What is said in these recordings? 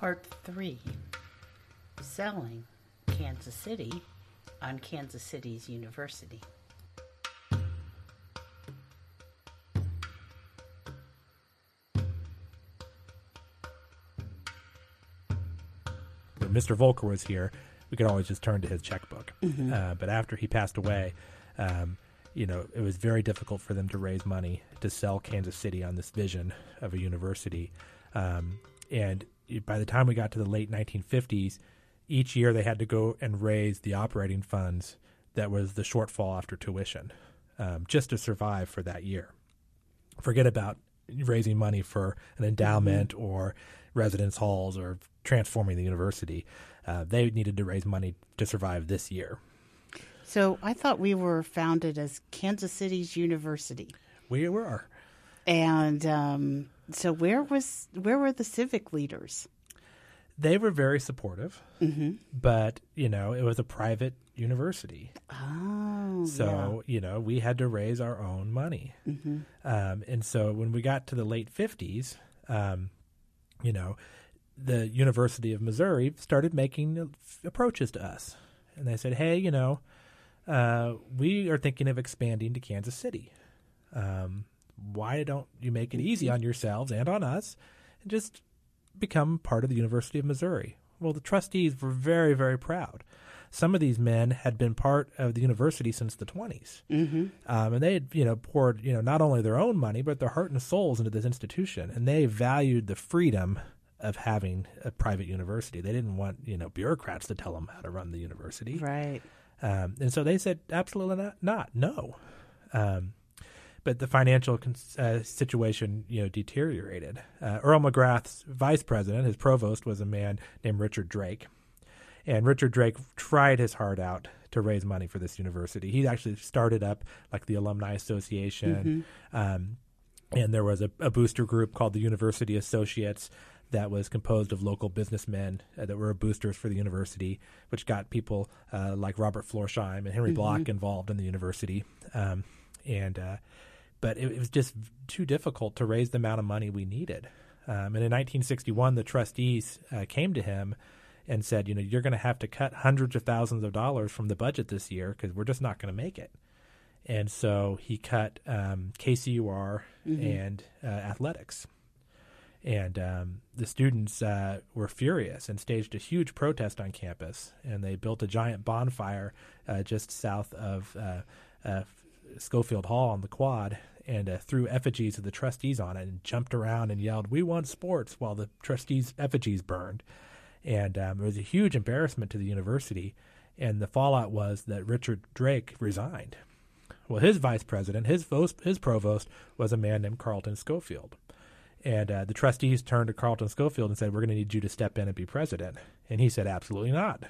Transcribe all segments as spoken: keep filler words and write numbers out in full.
Part three, Selling Kansas City on Kansas City's University. When Mister Volker was here, we could always just turn to his checkbook. Mm-hmm. Uh, but after he passed away, um, you know, it was very difficult for them to raise money to sell Kansas City on this vision of a university. Um, and by the time we got to the late nineteen fifties, each year they had to go and raise the operating funds that was the shortfall after tuition, um, just to survive for that year. Forget about raising money for an endowment mm-hmm. or residence halls or transforming the university. Uh, they needed to raise money to survive this year. So I thought we were founded as Kansas City's University. We were. And um, so where was where were the civic leaders? They were very supportive, mm-hmm. but, you know, it was a private university. Oh, So, yeah. you know, we had to raise our own money. Mm-hmm. Um, and so when we got to the late fifties, um, you know, the University of Missouri started making approaches to us. And they said, hey, you know, uh, we are thinking of expanding to Kansas City. Um, why don't you make it easy on yourselves and on us and just become part of the University of Missouri? Well, the trustees were very, very proud. Some of these men had been part of the university since the twenties. Mm-hmm. Um, and they had, you know, poured, you know, not only their own money, but their heart and souls into this institution. And they valued the freedom of having a private university. They didn't want, you know, bureaucrats to tell them how to run the university. Right. Um, and so they said, absolutely not, not no. Um, but the financial uh, situation, you know, deteriorated. Uh, Earl McGrath's vice president, his provost, was a man named Richard Drake. And Richard Drake tried his heart out to raise money for this university. He actually started up like the Alumni Association. Mm-hmm. Um, and there was a, a booster group called the University Associates that was composed of local businessmen uh, that were boosters for the university, which got people uh, like Robert Florsheim and Henry mm-hmm. Block involved in the university. Um, and uh, but it, it was just too difficult to raise the amount of money we needed. Um, and in nineteen sixty-one, the trustees uh, came to him and said, you know, you're going to have to cut hundreds of thousands of dollars from the budget this year because we're just not going to make it. And so he cut um, K C U R mm-hmm. and uh, athletics. And um, the students uh, were furious and staged a huge protest on campus. And they built a giant bonfire uh, just south of uh, uh, Schofield Hall on the Quad and uh, threw effigies of the trustees on it and jumped around and yelled, "We want sports," while the trustees' effigies burned. And um, it was a huge embarrassment to the university. And the fallout was that Richard Drake resigned. Well, his vice president, his his provost, was a man named Carlton Schofield. And uh, the trustees turned to Carlton Schofield and said, we're going to need you to step in and be president. And he said, absolutely not.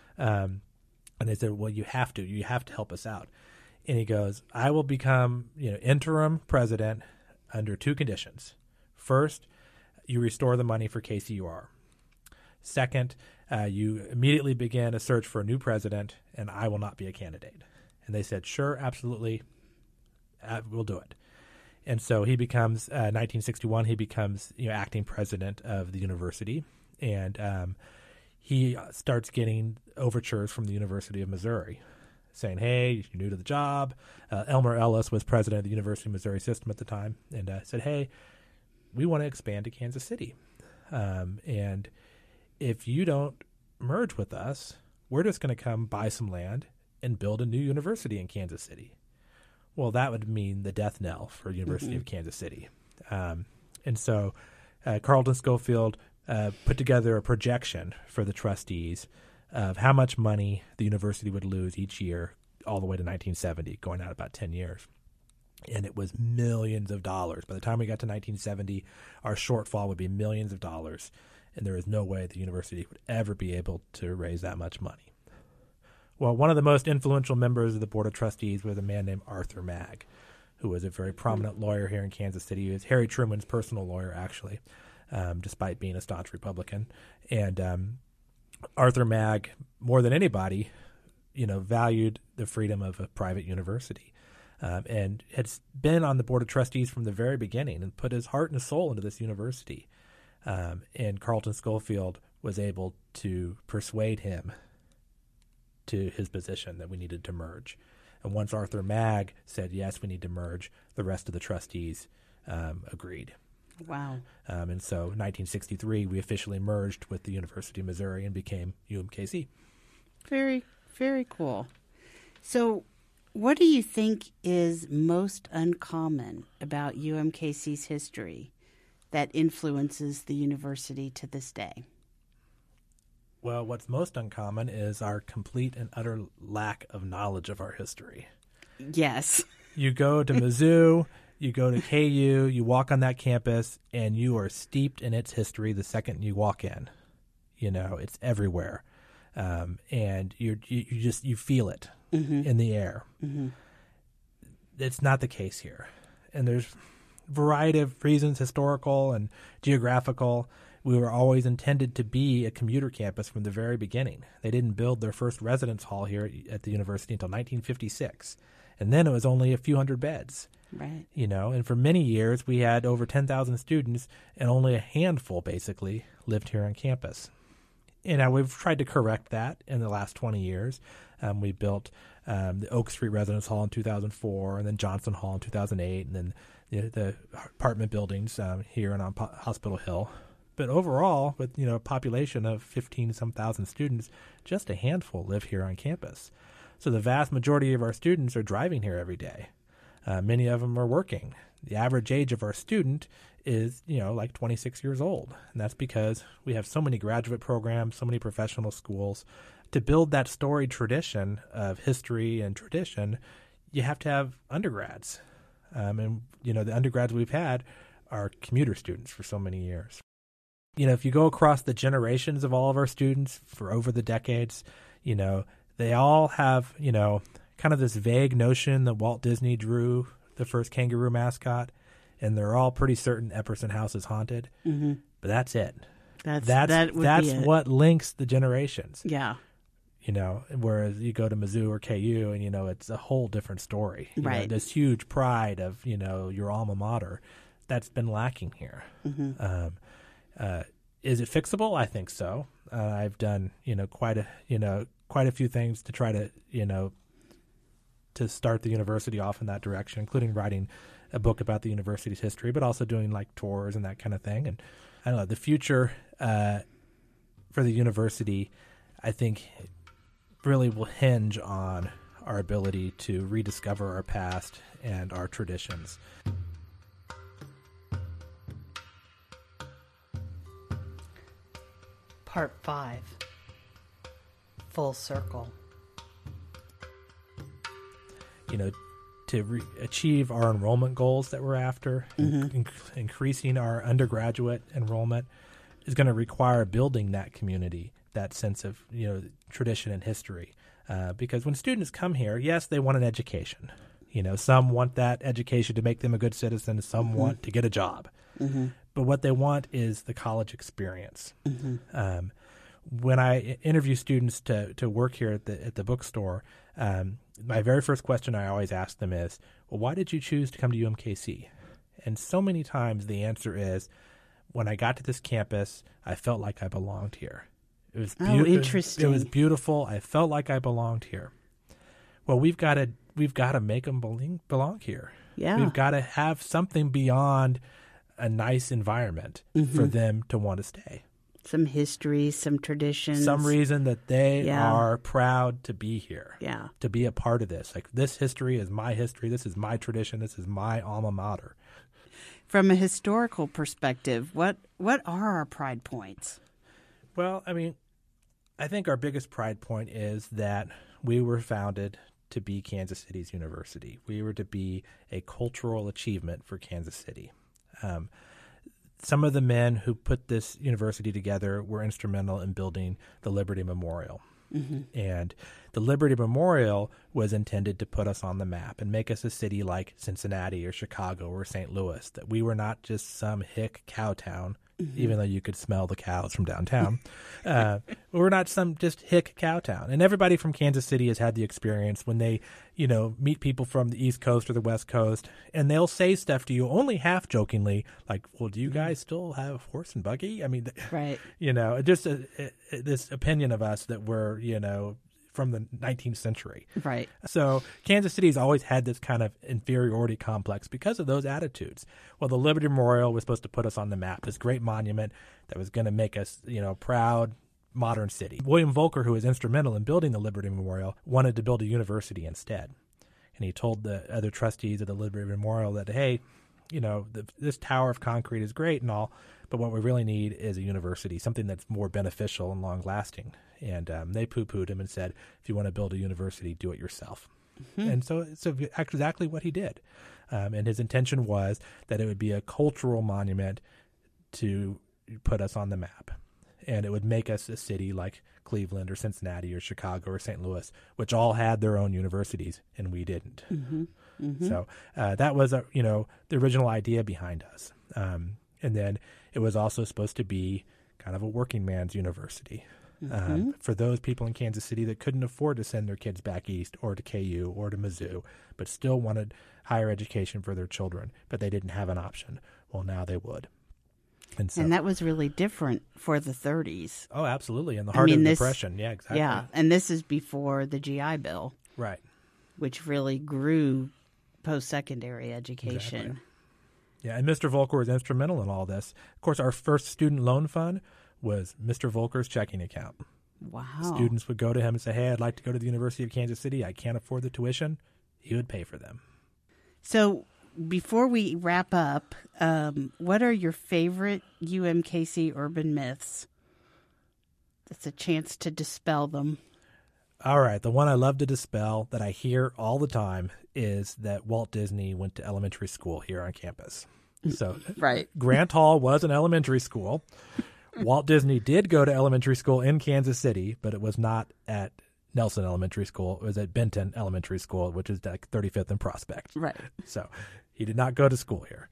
Um, and they said, well, you have to. You have to help us out. And he goes, I will become you know, interim president under two conditions. First, you restore the money for K C U R. Second, uh, you immediately begin a search for a new president, and I will not be a candidate. And they said, sure, absolutely, uh, we'll do it. And so he becomes, uh, nineteen sixty-one, he becomes you know, acting president of the university, and um, he starts getting overtures from the University of Missouri saying, hey, you're new to the job. Uh, Elmer Ellis was president of the University of Missouri system at the time, and uh, said, hey, we want to expand to Kansas City. Um, and if you don't merge with us, we're just going to come buy some land and build a new university in Kansas City. Well, that would mean the death knell for University mm-hmm. of Kansas City. Um, and so uh, Carlton Schofield uh, put together a projection for the trustees of how much money the university would lose each year all the way to nineteen seventy, going out about ten years. And it was millions of dollars. By the time we got to nineteen seventy, our shortfall would be millions of dollars. And there is no way the university would ever be able to raise that much money. Well, one of the most influential members of the Board of Trustees was a man named Arthur Magg, who was a very prominent lawyer here in Kansas City. He was Harry Truman's personal lawyer, actually, um, despite being a staunch Republican. And um, Arthur Magg, more than anybody, you know, valued the freedom of a private university. Um, and had been on the Board of Trustees from the very beginning and put his heart and soul into this university. Um, and Carlton Schofield was able to persuade him to his position that we needed to merge. And once Arthur Magg said, yes, we need to merge, the rest of the trustees um, agreed. Wow. Um, and so in nineteen sixty-three, we officially merged with the University of Missouri and became U M K C. Very, very cool. So what do you think is most uncommon about U M K C's history that influences the university to this day? Well, what's most uncommon is our complete and utter lack of knowledge of our history. Yes. You go to Mizzou, you go to K U, you walk on that campus, and you are steeped in its history the second you walk in. You know, it's everywhere. Um, and you you just, you feel it mm-hmm. in the air. Mm-hmm. It's not the case here. And there's a variety of reasons, historical and geographical. We were always intended to be a commuter campus from the very beginning. They didn't build their first residence hall here at the university until nineteen fifty-six. And then it was only a few hundred beds. Right. You know, and for many years we had over ten thousand students and only a handful basically lived here on campus. And now we've tried to correct that in the last twenty years. Um, we built um, the Oak Street Residence Hall in two thousand four, and then Johnson Hall in two thousand eight, and then the, the apartment buildings um, here and on po- Hospital Hill. But overall, with you know a population of fifteen some thousand students, just a handful live here on campus. So the vast majority of our students are driving here every day. Uh, many of them are working. The average age of our student is, you know, like twenty-six years old. And that's because we have so many graduate programs, so many professional schools. To build that storied tradition of history and tradition, you have to have undergrads. Um, and, you know, the undergrads we've had are commuter students for so many years. You know, if you go across the generations of all of our students for over the decades, you know, they all have, you know, kind of this vague notion that Walt Disney drew the first kangaroo mascot, and they're all pretty certain Epperson House is haunted. Mm-hmm. But that's it. That's that's that would that's be it. what links the generations. Yeah. You know, whereas you go to Mizzou or K U, and you know it's a whole different story. You right. know, this huge pride of you know your alma mater, that's been lacking here. Mm-hmm. Um, uh, is it fixable? I think so. Uh, I've done you know quite a you know quite a few things to try to you know. to start the university off in that direction, including writing a book about the university's history, but also doing like tours and that kind of thing. And I don't know, the future uh, for the university, I think, really will hinge on our ability to rediscover our past and our traditions. Part five. Full circle. You know, to re- achieve our enrollment goals that we're after, mm-hmm. in- increasing our undergraduate enrollment is going to require building that community, that sense of, you know, tradition and history. Uh, because when students come here, yes, they want an education. You know, some want that education to make them a good citizen. Some mm-hmm. want to get a job. Mm-hmm. But what they want is the college experience. Mm-hmm. Um, when I interview students to, to work here at the at the bookstore, um, my very first question I always ask them is, well, why did you choose to come to U M K C? And so many times the answer is, when I got to this campus, I felt like I belonged here. It was be- oh, interesting. It was beautiful. I felt like I belonged here. Well, we've got to we've got to make them belong, belong here. Yeah, we've got to have something beyond a nice environment mm-hmm. for them to want to stay. Some history, some traditions. Some reason that they yeah. are proud to be here. Yeah. To be a part of this. Like, this history is my history. This is my tradition. This is my alma mater. From a historical perspective, what what are our pride points? Well, I mean, I think our biggest pride point is that we were founded to be Kansas City's university. We were to be a cultural achievement for Kansas City. Um, some of the men who put this university together were instrumental in building the Liberty Memorial. Mm-hmm. And the Liberty Memorial was intended to put us on the map and make us a city like Cincinnati or Chicago or Saint Louis, that we were not just some hick cow town mm-hmm. even though you could smell the cows from downtown. uh, we're not some just hick cow town. And everybody from Kansas City has had the experience when they, you know, meet people from the East Coast or the West Coast, and they'll say stuff to you only half jokingly, like, well, do you guys still have horse and buggy? I mean, right. you know, just a, a, this opinion of us that we're, you know, from the nineteenth century. Right. So Kansas City's always had this kind of inferiority complex because of those attitudes. Well, the Liberty Memorial was supposed to put us on the map, this great monument that was going to make us, you know, proud modern city. William Volker, who was instrumental in building the Liberty Memorial, wanted to build a university instead. And he told the other trustees of the Liberty Memorial that, hey, you know, the, this tower of concrete is great and all, but what we really need is a university, something that's more beneficial and long-lasting. And um, they poo-pooed him and said, if you want to build a university, do it yourself. Mm-hmm. And so it's exactly what he did. Um, and his intention was that it would be a cultural monument to put us on the map. And it would make us a city like Cleveland or Cincinnati or Chicago or Saint Louis, which all had their own universities, and we didn't. Mm-hmm. Mm-hmm. So uh, that was, a, you know, the original idea behind us. Um, and then it was also supposed to be kind of a working man's university. Mm-hmm. Um, for those people in Kansas City that couldn't afford to send their kids back east or to K U or to Mizzou, but still wanted higher education for their children, but they didn't have an option. Well, now they would. And, so, and that was really different for the thirties. Oh, absolutely. In the heart I mean, of the this, Depression. Yeah, exactly. Yeah, and this is before the G I Bill. Right. Which really grew post-secondary education. Exactly. Yeah, and Mister Volker was instrumental in all this. Of course, our first student loan fund was Mister Volker's checking account. Wow. Students would go to him and say, hey, I'd like to go to the University of Kansas City. I can't afford the tuition. He would pay for them. So before we wrap up, um, what are your favorite U M K C urban myths? It's a chance to dispel them. All right. The one I love to dispel that I hear all the time is that Walt Disney went to elementary school here on campus. So right. Grant Hall was an elementary school. Walt Disney did go to elementary school in Kansas City, but it was not at Nelson Elementary School. It was at Benton Elementary School, which is like thirty-fifth and Prospect. Right. So he did not go to school here.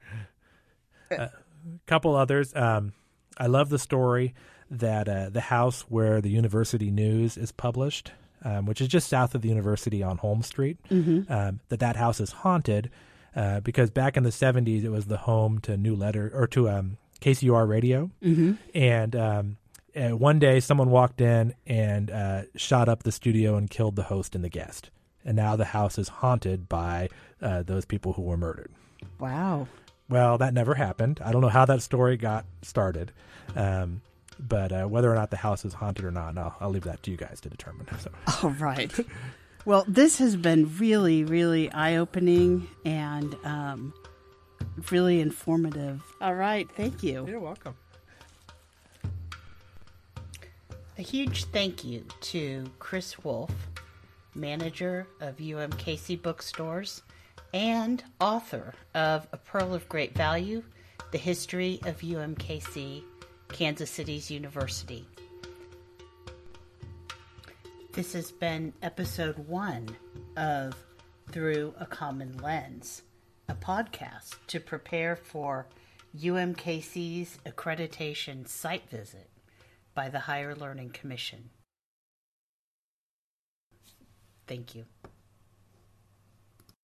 A uh, couple others. Um, I love the story that uh, the house where the University News is published, um, which is just south of the university on Holmes Street, mm-hmm. um, that that house is haunted uh, because back in the seventies, it was the home to New Letter or to um, K C U R radio. Mm-hmm. And um, uh, one day someone walked in and uh, shot up the studio and killed the host and the guest. And now the house is haunted by uh, those people who were murdered. Wow. Well, that never happened. I don't know how that story got started. Um, but uh, whether or not the house is haunted or not, I'll, I'll leave that to you guys to determine. So. All right. Well, this has been really, really eye-opening and um, really informative. All right. Thank you. You're welcome. A huge thank you to Chris Wolf, manager of U M K C Bookstores and author of A Pearl of Great Value, The History of U M K C, Kansas City's University. This has been episode one of Through a Common Lens, a podcast to prepare for U M K C's accreditation site visit by the Higher Learning Commission. Thank you.